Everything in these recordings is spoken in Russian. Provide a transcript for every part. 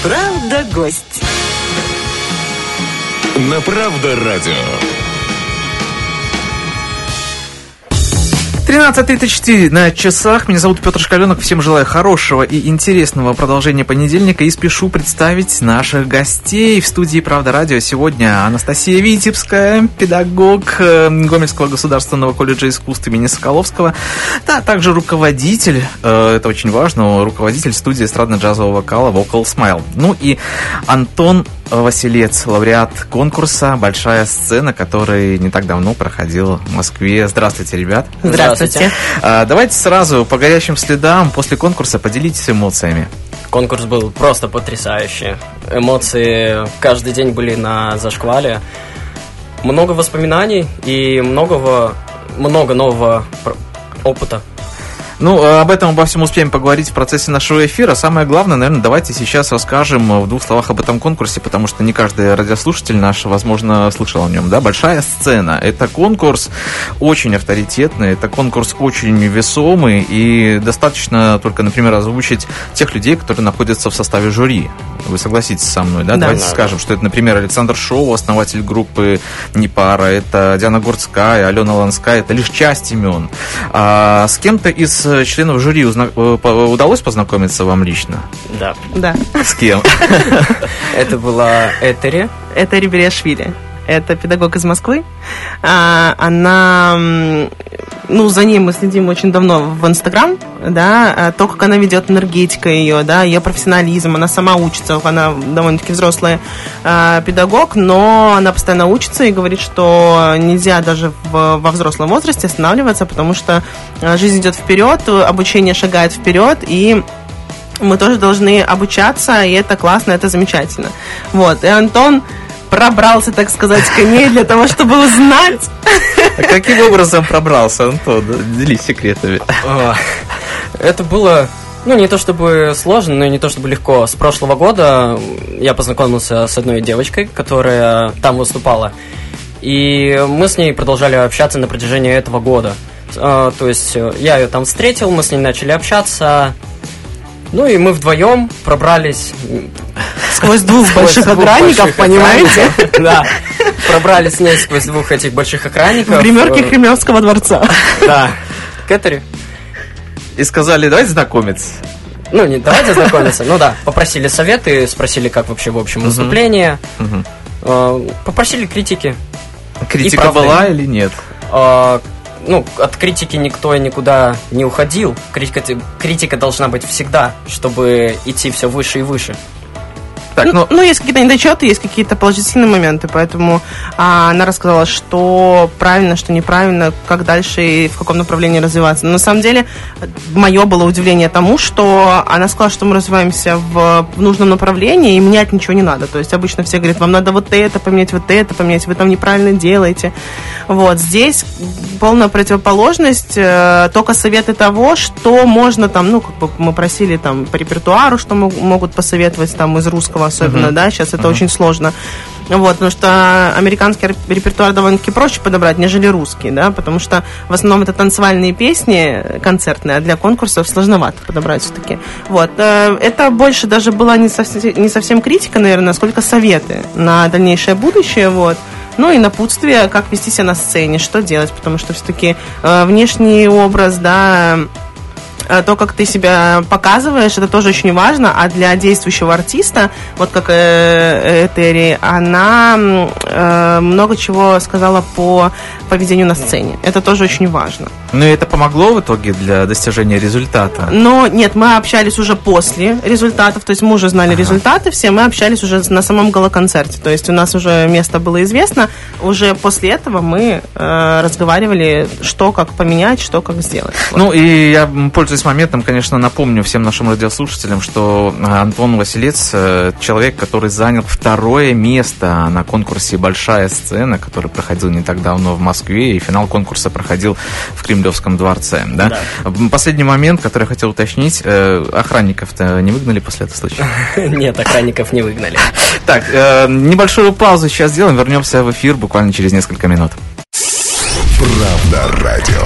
Правда, гость. На Правда радио. 13:34 на часах. Меня зовут Петр Шкаленок. Всем желаю хорошего и интересного продолжения понедельника. И спешу представить наших гостей в студии «Правда радио». Сегодня Анастасия Витебская, педагог Гомельского государственного колледжа искусств имени Соколовского, а также руководитель, это очень важно, руководитель студии эстрадно-джазового вокала Vocal Smile. Ну и Антон Василец, лауреат конкурса «Большая сцена», который не так давно проходил в Москве. Здравствуйте, ребят. Здравствуйте. Давайте сразу по горячим следам после конкурса поделитесь эмоциями. Конкурс был просто потрясающий. Эмоции каждый день были на зашквале. Много воспоминаний и много нового опыта. Ну, об этом обо всем успеем поговорить в процессе нашего эфира. Самое главное, наверное, давайте сейчас расскажем в двух словах об этом конкурсе, потому что не каждый радиослушатель наш, возможно, слышал о нем, да? «Большая сцена» — это конкурс очень авторитетный, это конкурс очень весомый, и достаточно только, например, озвучить тех людей, которые находятся в составе жюри. Вы согласитесь со мной, да? Давайте скажем, что это, например, Александр Шоу, основатель группы «Непара», это Диана Гурцкая, Алена Ланская, это лишь часть имен. А с кем-то из членов жюри удалось познакомиться вам лично? Да. С кем? Это была Этери Бериашвили. Это педагог из Москвы. Она, за ней мы следим очень давно в Инстаграм, да, то, как она ведет, энергетика ее, да, ее профессионализм, она сама учится, она довольно-таки взрослый педагог, но она постоянно учится и говорит, что нельзя даже во взрослом возрасте останавливаться, потому что жизнь идет вперед, обучение шагает вперед, и мы тоже должны обучаться, и это классно, это замечательно. Вот, и Антон пробрался, так сказать, к ней для того, чтобы узнать. А каким образом пробрался, Антон? Делись секретами. Это было, не то чтобы сложно, но и не то чтобы легко. С прошлого года я познакомился с одной девочкой, которая там выступала. И мы с ней продолжали общаться на протяжении этого года. То есть я ее там встретил, мы с ней начали общаться. И мы вдвоем пробрались сквозь двух больших охранников, понимаете? Да, пробрались с ней сквозь двух этих больших охранников. В гримерке Кремлевского дворца. Да, к Этери. И сказали, давайте знакомиться. Не давайте знакомиться, попросили советы, спросили, как вообще в общем выступление. Попросили критики. Критика была или нет? От критики никто и никуда не уходил. Критика должна быть всегда, чтобы идти все выше и выше. Так, есть какие-то недочеты, есть какие-то положительные моменты, поэтому она рассказала, что правильно, что неправильно, как дальше и в каком направлении развиваться. Но на самом деле, мое было удивление тому, что она сказала, что мы развиваемся в нужном направлении, и менять ничего не надо. То есть обычно все говорят, вам надо вот это поменять, вы там неправильно делаете. Вот, здесь полная противоположность, только советы того, что можно там, мы просили там по репертуару, что могут посоветовать там из русского особенно, да, сейчас это очень сложно. Вот, потому что американский репертуар довольно-таки проще подобрать, нежели русский, да, потому что в основном это танцевальные песни концертные, а для конкурсов сложновато подобрать все-таки. Вот, это больше даже была не совсем критика, наверное, сколько советы на дальнейшее будущее, вот. И напутствие, как вести себя на сцене, что делать, потому что все-таки внешний образ, да, то, как ты себя показываешь, это тоже очень важно, а для действующего артиста, вот как Этери, она много чего сказала по поведению на сцене. Это тоже очень важно. И это помогло в итоге для достижения результата? Нет, мы общались уже после результатов, то есть мы уже знали результаты все, мы общались уже на самом гала-концерте, то есть у нас уже место было известно, уже после этого мы разговаривали, что как поменять, что как сделать. И я, пользуясь моментом, конечно, напомню всем нашим радиослушателям, что Антон Василец — человек, который занял 2-е место на конкурсе «Большая сцена», который проходил не так давно в Москве, и финал конкурса проходил в Кремлевском дворце. Да? Последний момент, который я хотел уточнить, охранников-то не выгнали после этого случая? Нет, охранников не выгнали. Так, небольшую паузу сейчас сделаем, вернемся в эфир буквально через несколько минут. Правда радио.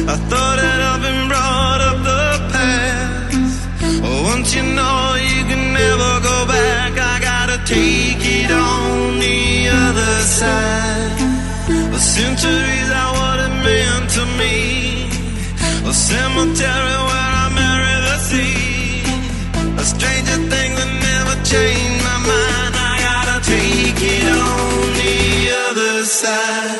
I thought that I've been brought up the past. Once you know you can never go back, I gotta take it on the other side. A centuries are what it meant to me. A cemetery where I marry the sea. A stranger thing that never changed my mind. I gotta take it on the other side.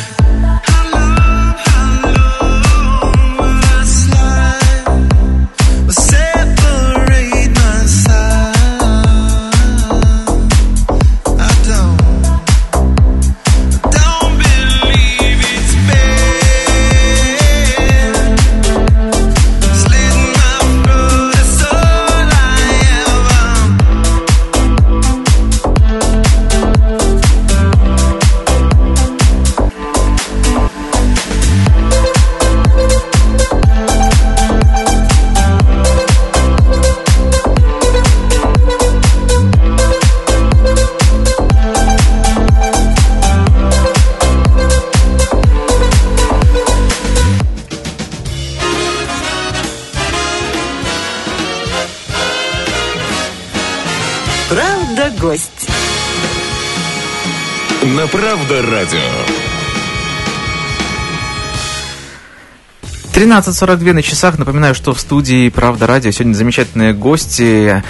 Гость. На Правда радио. 13:42 на часах. Напоминаю, что в студии «Правда радио» сегодня замечательные гости.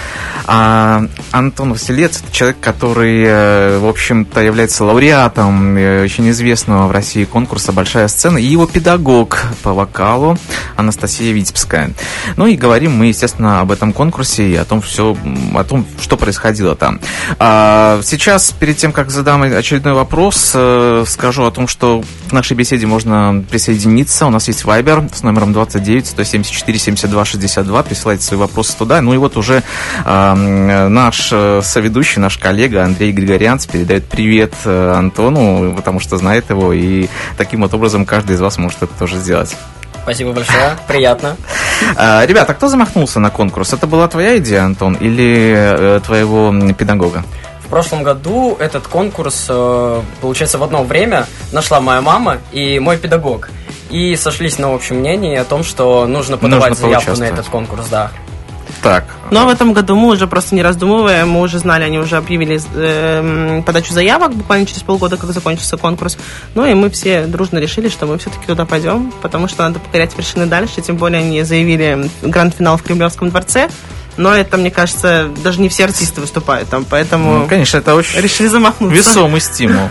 Антон Василец, это человек, который, в общем-то, является лауреатом очень известного в России конкурса «Большая сцена», и его педагог по вокалу Анастасия Витебская. Ну и говорим мы, естественно, об этом конкурсе и о том, что происходило там. Сейчас, перед тем, как задам очередной вопрос, скажу о том, что к нашей беседе можно присоединиться. У нас есть Viber с номером 29 174 72 62. Присылайте свои вопросы туда. Ну и вот уже наш соведущий, наш коллега Андрей Григорянц передает привет Антону, потому что знает его, и таким вот образом каждый из вас может это тоже сделать. Спасибо большое, приятно. Ребята, кто замахнулся на конкурс? Это была твоя идея, Антон, или твоего педагога? В прошлом году этот конкурс, получается, в одно время нашла моя мама и мой педагог. И сошлись на общем мнении о том, что нужно подавать заявку на этот конкурс, да. Так. Но в этом году мы уже просто не раздумывая, мы уже знали, они уже объявили подачу заявок буквально через полгода, как закончился конкурс. Ну и мы все дружно решили, что мы все-таки туда пойдем, потому что надо покорять вершины дальше, тем более они заявили гранд-финал в Кремлевском дворце. Но это, мне кажется, даже не все артисты выступают там, поэтому... Ну, конечно, это очень решили замахнуться. Весомый стимул.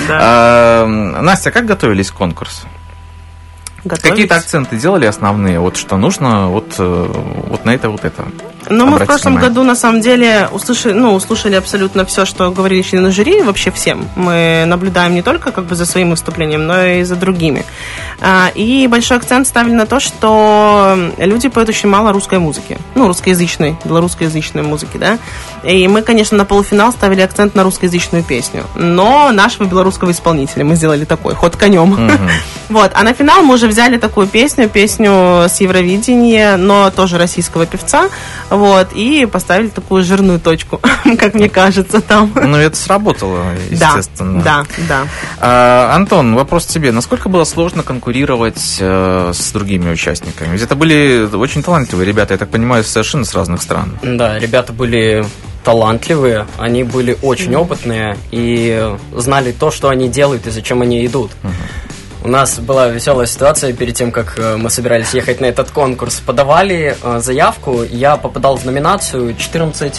Настя, как готовились к конкурсу? Какие-то акценты делали основные? Вот что нужно, вот на это, вот это. Ну, мы в прошлом году, на самом деле, услышали абсолютно все, что говорили члены жюри, вообще всем. Мы наблюдаем не только как бы за своим выступлением, но и за другими. И большой акцент ставили на то, что люди поют очень мало русской музыки. Ну, русскоязычной, белорусскоязычной музыки, да. И мы, конечно, на полуфинал ставили акцент на русскоязычную песню. Но нашего белорусского исполнителя мы сделали такой, ход конем. Вот. А на финал мы уже взяли такую песню с Евровидения, но тоже российского певца. Вот, и поставили такую жирную точку, как мне кажется, там. Ну, это сработало, естественно. Да. Антон, вопрос тебе. Насколько было сложно конкурировать с другими участниками? Ведь это были очень талантливые ребята, я так понимаю, совершенно с разных стран. Да, ребята были талантливые, они были очень опытные и знали то, что они делают и зачем они идут. У нас была веселая ситуация перед тем, как мы собирались ехать на этот конкурс. Подавали заявку, я попадал в номинацию 14-16.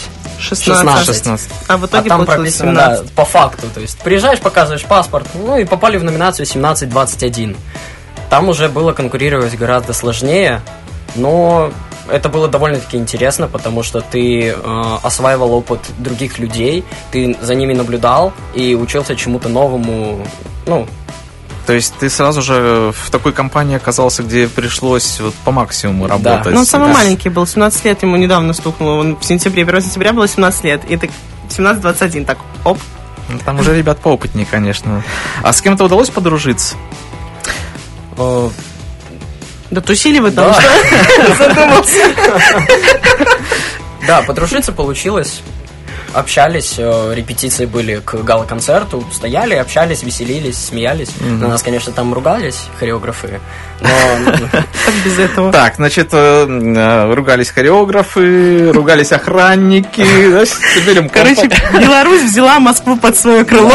А в итоге там прописано, 17. Да, по факту. То есть приезжаешь, показываешь паспорт, ну и попали в номинацию 17-21. Там уже было конкурировать гораздо сложнее, но это было довольно-таки интересно, потому что ты осваивал опыт других людей, ты за ними наблюдал и учился чему-то новому, То есть ты сразу же в такой компании оказался, где пришлось вот по максимуму работать. Да. Ну, он самый маленький был, 17 лет ему недавно стукнуло. Он в сентябре, 1 сентября было 17 лет. И так 17-21, так, оп. Ну, там уже ребят поопытнее, конечно. А с кем-то удалось подружиться? Да тусили вы там, что? Задумался. Да, подружиться получилось. общались, репетиции были к гала-концерту, стояли, общались, веселились, смеялись. На нас, конечно, там ругались хореографы, но... Как без этого? Так, значит, ругались хореографы, ругались охранники. Короче, Беларусь взяла Москву под свое крыло.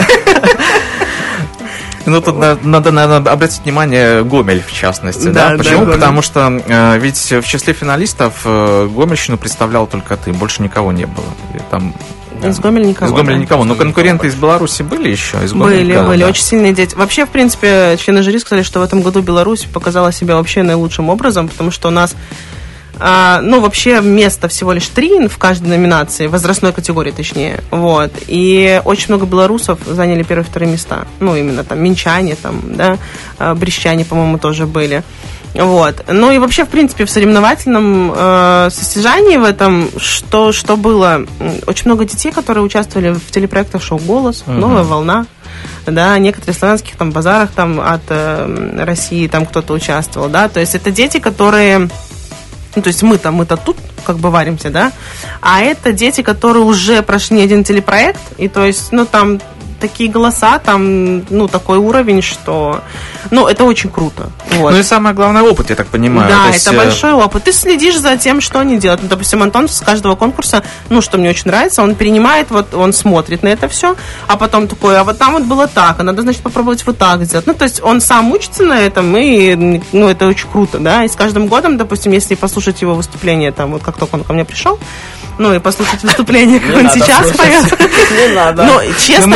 Ну, тут надо, наверное, обратить внимание Гомель, в частности, да? Почему? Да, Потому что ведь в числе финалистов Гомельщину представлял только ты, больше никого не было. И там... Из Гомеля никого. Из Гомеля никого. Но конкуренты из Беларуси были еще? Из Гомеля, были. Очень сильные дети. Вообще, в принципе, члены жюри сказали, что в этом году Беларусь показала себя вообще наилучшим образом, потому что у нас вообще место всего лишь 3 в каждой номинации, возрастной категории точнее, вот, и очень много белорусов заняли 1-2 места, именно там минчане, там, да, брестчане, по-моему, тоже были, вот, ну и вообще, в принципе, в соревновательном состязании в этом, что было, очень много детей, которые участвовали в телепроектах «Шоу Голос», «Новая волна», да, некоторые славянских там базарах там от России там кто-то участвовал, да, то есть это дети, которые... то есть мы-то тут как бы варимся, да, а это дети, которые уже прошли один телепроект, и то есть, там такие голоса, там, такой уровень, что, это очень круто. Вот. Ну и самое главное, опыт, я так понимаю. Да, это большой опыт. Ты следишь за тем, что они делают. Допустим, Антон с каждого конкурса, что мне очень нравится, он перенимает, вот он смотрит на это все, а потом такой, а вот там вот было так, а надо, значит, попробовать вот так сделать. То есть он сам учится на этом, и, это очень круто, да, и с каждым годом, допустим, если послушать его выступление, там, вот как только он ко мне пришел, и послушать выступление, как он сейчас поет. Не надо. Честно,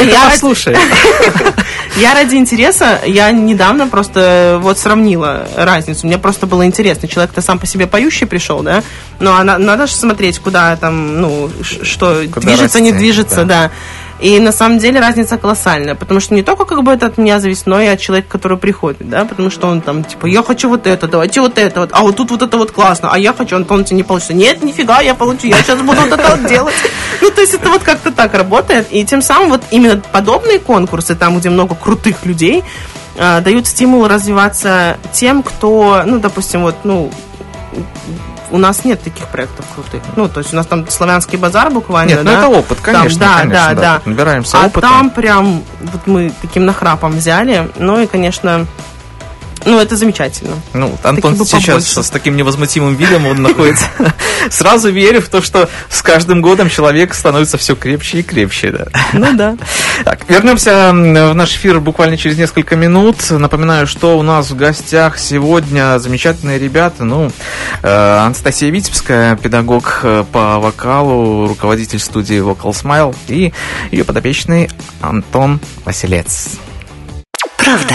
я ради интереса, я недавно просто вот сравнила разницу. Мне просто было интересно. Человек-то сам по себе поющий пришел, да? Но надо же смотреть, куда там, что куда движется, расти, не движется, да. И на самом деле разница колоссальная, потому что не только как бы это от меня зависит, но и от человека, который приходит, да, потому что он там, типа, я хочу вот это, давайте вот это, вот, а вот тут вот это вот классно, а я хочу, Антон, тебе не получится. Нет, нифига, я получу, я сейчас буду вот это вот делать. То есть это вот как-то так работает, и тем самым вот именно подобные конкурсы, там, где много крутых людей, дают стимул развиваться тем, кто, допустим, вот, у нас нет таких проектов крутых. То есть у нас там славянский базар буквально. Нет, это опыт, конечно. Там, да. Набираемся опыта. А там прям вот мы таким нахрапом взяли. И, конечно, это замечательно. Антон сейчас с таким невозмутимым видом он находится. Сразу верю в то, что с каждым годом человек становится все крепче и крепче. Да. Да. Так, вернемся в наш эфир буквально через несколько минут. Напоминаю, что у нас в гостях сегодня замечательные ребята. Анастасия Витебская, педагог по вокалу, руководитель студии Vocal Smile, и ее подопечный Антон Василец. Правда.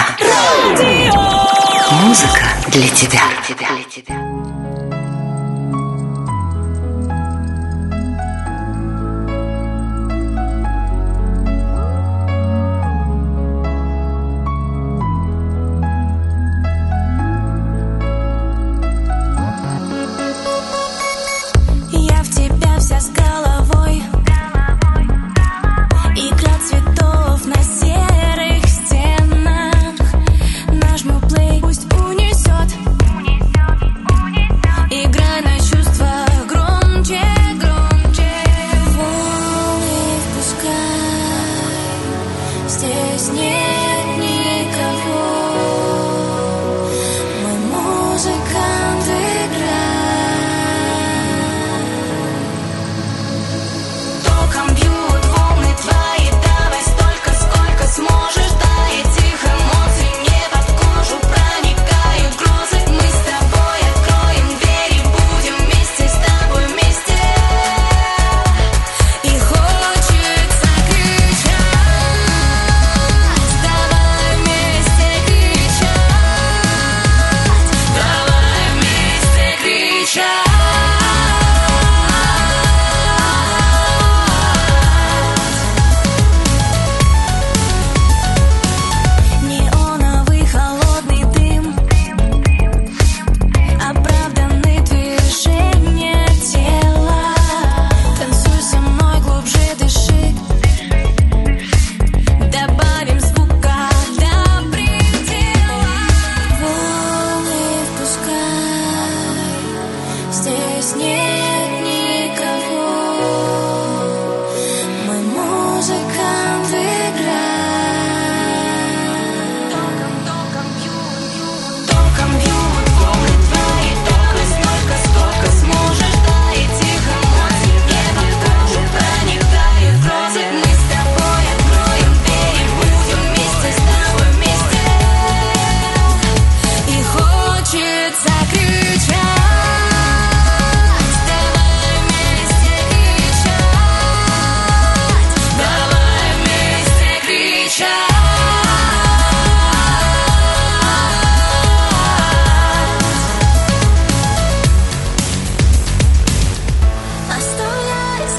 Музыка для тебя. Я в тебя вся с головой. Игра цветов на серых стенах. Нажму плей, пусть унесет.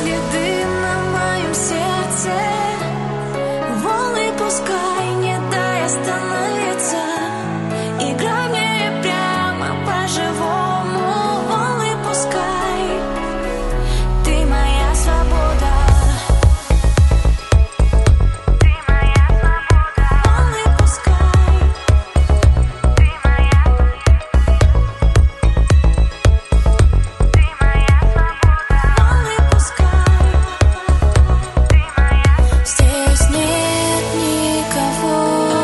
следы на моем сердце. Волны пускай, не дай остановиться. Играй мне прямо по-живому. Волны пускай, ты моя свобода. Ты моя свобода. Волны пускай, ты моя свобода. Ты моя свобода. Волны пускай, ты моя. Здесь нет никого.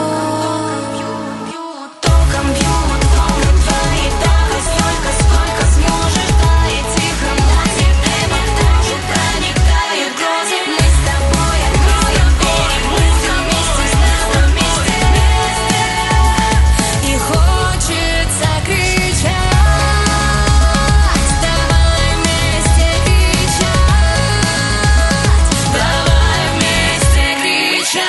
Током бьют волны твои. Давай столько, сколько сможешь. Дай тихо, море эмоции проникают грозы. Мы с тобой откроем берег. Мы все вместе, с тобой вместе. И хочется кричать. Давай вместе кричать. Давай вместе кричать.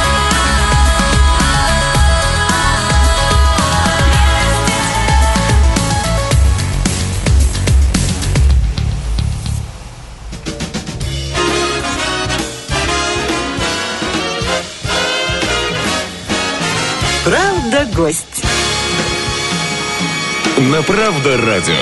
Правда, гость. На Правда радио.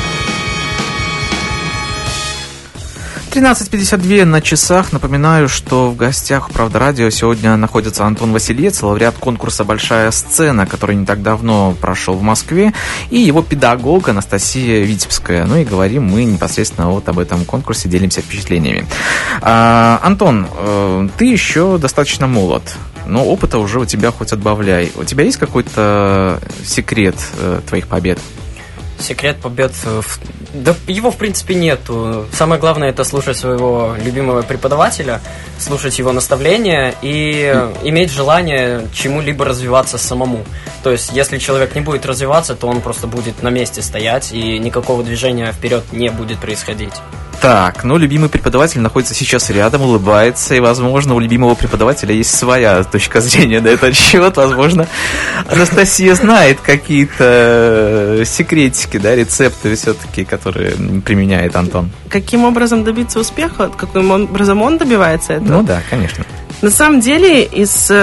13:52 на часах. Напоминаю, что в гостях у Правда радио сегодня находится Антон Васильец, лауреат конкурса «Большая сцена», который не так давно прошел в Москве, и его педагог Анастасия Витебская. Ну и говорим мы непосредственно вот об этом конкурсе, делимся впечатлениями. Антон, ты еще достаточно молод, но опыта уже у тебя хоть отбавляй. У тебя есть какой-то секрет твоих побед? Секрет побед... Да его, в принципе, нету. Самое главное — это слушать своего любимого преподавателя, слушать его наставления и иметь желание чему-либо развиваться самому. То есть, если человек не будет развиваться, то он просто будет на месте стоять, и никакого движения вперед не будет происходить. Так, ну, любимый преподаватель находится сейчас рядом, улыбается, и, возможно, у любимого преподавателя есть своя точка зрения на этот счет. Возможно, Анастасия знает какие-то секретики, да, рецепты все-таки, которые применяет Антон. Каким образом добиться успеха? Каким образом он добивается этого? Ну да, конечно. На самом деле, из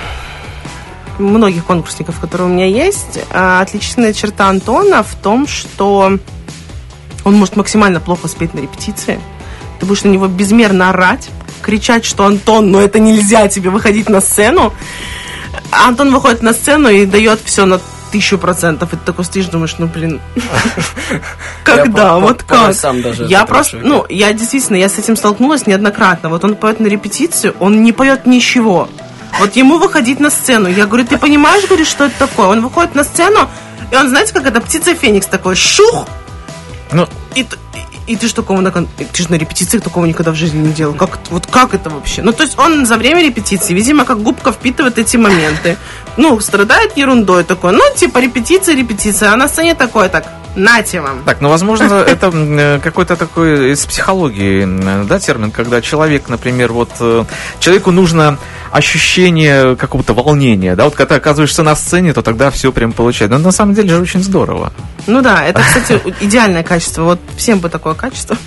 многих конкурсников, которые у меня есть, отличительная черта Антона в том, что он может максимально плохо спеть на репетиции. Ты будешь на него безмерно орать, кричать, что «Антон, ну это нельзя тебе выходить на сцену». А Антон выходит на сцену и дает все на 1000%. И ты такой стоишь, думаешь, ну блин, когда, вот как? Я действительно, я с этим столкнулась неоднократно. Вот он поет на репетицию, он не поет ничего. Вот ему выходить на сцену. Я говорю, ты понимаешь, говорю, что это такое? Он выходит на сцену, и он, знаете, как это птица Феникс такой, шух! Ну, и ты ж такого ты же на репетициях такого никогда в жизни не делал. Как это вообще? Ну, то есть он за время репетиции, видимо, как губка впитывает эти моменты. Ну, страдает ерундой такой. Ну, типа репетиция, а на сцене такое так. Нате вам. Так, ну, возможно, это какой-то такой из психологии, да, термин, когда человек, например, вот человеку нужно ощущение какого-то волнения, да, вот когда ты оказываешься на сцене, то тогда все прям получается. Но на самом деле же очень здорово. Ну да, это, кстати, идеальное качество. Вот всем бы такое качество.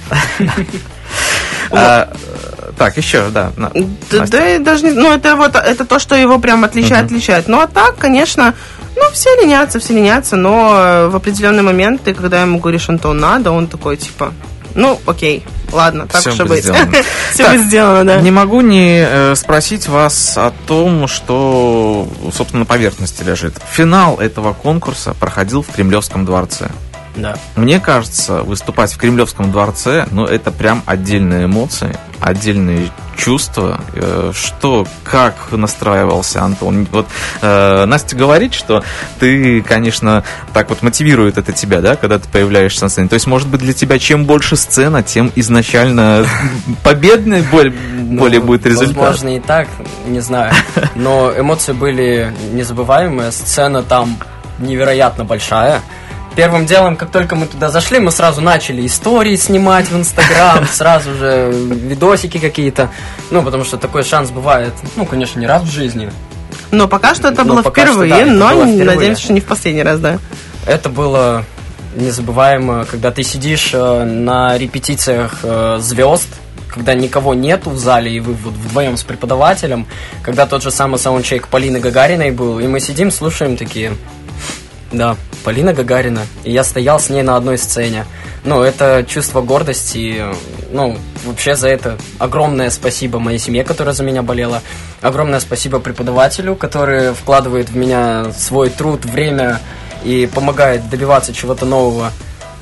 Так, еще, да. Да, даже не... Ну, это то, что его прям отличает. Ну, а так, конечно... Ну, все ленятся, но в определенные моменты, когда ему говоришь, Антон, надо, он такой, типа, ну, окей, ладно, так уж и быть. Все будет сделано, да. Не могу не спросить вас о том, что, собственно, на поверхности лежит. Финал этого конкурса проходил в Кремлевском дворце. Да. Мне кажется, выступать в Кремлевском дворце, ну, это прям отдельные эмоции, отдельные чувства. Как настраивался Антон? Вот Настя говорит, что ты, конечно, так вот мотивирует это тебя, да, когда ты появляешься на сцене. То есть, может быть, для тебя чем больше сцена, тем изначально победный более будет результат. Возможно, и так, не знаю. Но эмоции были незабываемые. Сцена там невероятно большая. Первым делом, как только мы туда зашли, мы сразу начали истории снимать в Инстаграм, сразу же видосики какие-то. Ну, потому что такой шанс бывает, ну, конечно, не раз в жизни. Но пока что это было впервые, но надеемся, что не в последний раз, да. Это было незабываемо, когда ты сидишь на репетициях звезд, когда никого нету в зале, и вы вот вдвоем с преподавателем, когда тот же самый саундчек Полины Гагариной был, и мы сидим, слушаем такие, да, Полина Гагарина, и я стоял с ней на одной сцене. Ну, это чувство гордости, ну, вообще за это огромное спасибо моей семье, которая за меня болела, огромное спасибо преподавателю, который вкладывает в меня свой труд, время и помогает добиваться чего-то нового.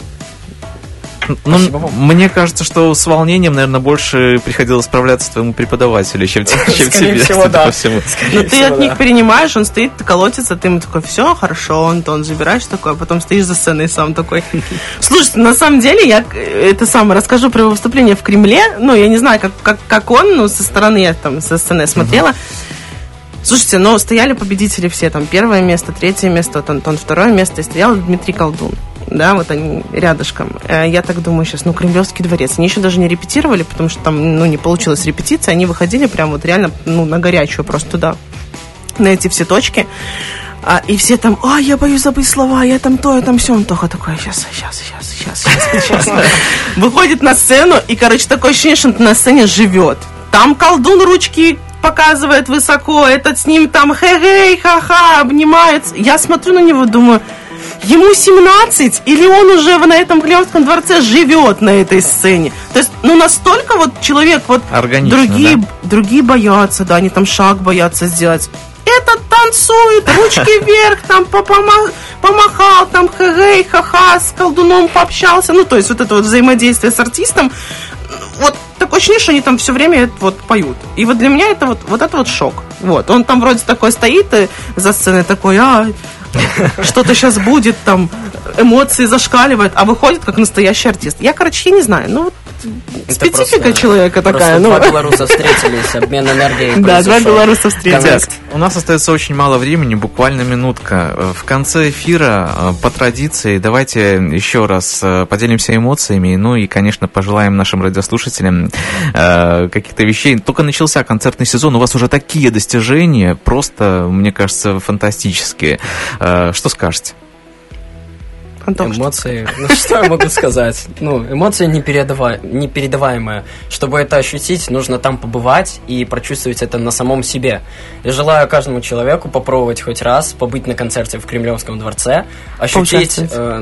Ну, Спасибо вам. мне кажется, что с волнением, наверное, больше приходилось справляться твоему преподавателю, чем Скорее тебе. всего, судя да. по всему. Ну, ты от них перенимаешь, он стоит, колотится, ты ему такой, все, хорошо, Антон, забираешь такое, а потом стоишь за сценой сам такой. Слушайте, на самом деле, я это самое расскажу про его выступление в Кремле, ну, я не знаю, как он, но со стороны, я там со сцены смотрела. Слушайте, ну, стояли победители все, там, 1 место, 3 место, вот Антон 2 место, и стоял Дмитрий Колдун. Да, вот они рядышком. Я так думаю сейчас, ну, Кремлевский дворец. Они еще даже не репетировали, потому что там, ну, не получилась репетиция. Они выходили прям вот реально, ну, на горячую просто туда, на эти все точки. И все там, я боюсь забыть слова, я там то, я там все. Он только такой, сейчас. Выходит на сцену, и, короче, такое ощущение, что он на сцене живет. Там колдун ручки показывает высоко, этот с ним там хе-хей, ха-ха, обнимается. Я смотрю на него, думаю, ему 17, или он уже на этом Кремлевском дворце живет на этой сцене. То есть, ну, настолько вот человек, вот Органично, другие боятся, да, они там шаг боятся сделать. Этот танцует, ручки вверх, там помахал, там хэ-хэй, ха-ха, с колдуном пообщался. Ну, то есть, вот это вот взаимодействие с артистом. Вот такое ощущение, что они там все время вот поют. И вот для меня это вот шок. Вот. Он там вроде такой стоит за сценой, такой, что-то сейчас будет, там, эмоции зашкаливают, а выходит как настоящий артист. Я не знаю, ну, вот специфика человека такая. Два белоруса встретились, обмен энергией. Да, два белоруса встретились. Коннект. У нас остается очень мало времени, буквально минутка. В конце эфира, по традиции, давайте еще раз поделимся эмоциями, ну и, конечно, пожелаем нашим радиослушателям каких-то вещей. Только начался концертный сезон, у вас уже такие достижения, просто, мне кажется, фантастические. Что скажете? Антон, Эмоции, ну что я могу сказать? Ну, эмоции непередаваемые. Чтобы это ощутить, нужно там побывать и прочувствовать это на самом себе. Я желаю каждому человеку попробовать хоть раз побыть на концерте в Кремлевском дворце, ощутить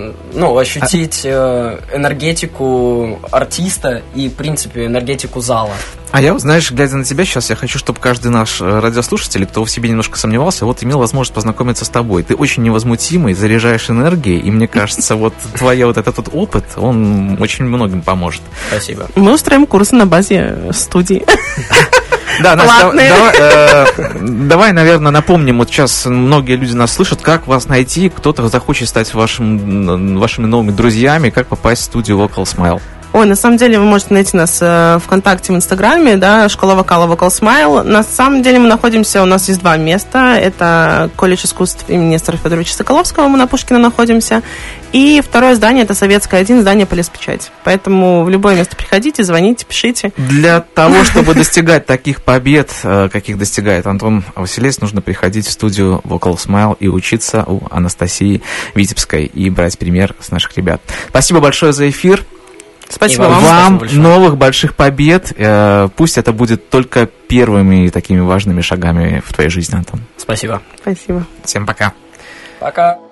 энергетику артиста и, в принципе, энергетику зала. А я, знаешь, глядя на тебя сейчас, я хочу, чтобы каждый наш радиослушатель, кто в себе немножко сомневался, вот имел возможность познакомиться с тобой. Ты очень невозмутимый, заряжаешь энергией, и мне кажется, вот твой вот этот вот опыт, он очень многим поможет. Спасибо. мы устроим курсы на базе студии. Да, Настя, Платные. давай, наверное, напомним, вот сейчас многие люди нас слышат, как вас найти, кто-то захочет стать вашими новыми друзьями, как попасть в студию Vocal Smile. Ой, на самом деле вы можете найти нас ВКонтакте, в Инстаграме, да, школа вокала Vocal Smile. На самом деле мы находимся, у нас есть 2 места. Это колледж искусств имени Нестора Федоровича Соколовского, мы на Пушкина находимся. И второе здание, это Советское 1, здание Полиспечать. Поэтому в любое место приходите, звоните, пишите. Для того, чтобы достигать таких побед, каких достигает Антон Василец, нужно приходить в студию Vocal Smile и учиться у Анастасии Витебской и брать пример с наших ребят. Спасибо большое за эфир. Спасибо И вам. Вам большое. новых больших побед. Пусть это будет только первыми такими важными шагами в твоей жизни, Антон. Спасибо. Спасибо. Всем пока. Пока.